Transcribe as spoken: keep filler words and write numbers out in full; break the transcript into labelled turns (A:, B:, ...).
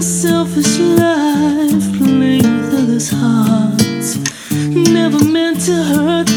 A: selfish life, playing with others' hearts. Never meant to hurt